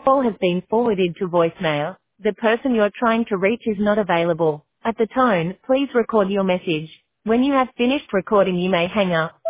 Call has been forwarded to voicemail. The person you're trying to reach is not available. At the tone, please record your message. When you have finished recording, you may hang up.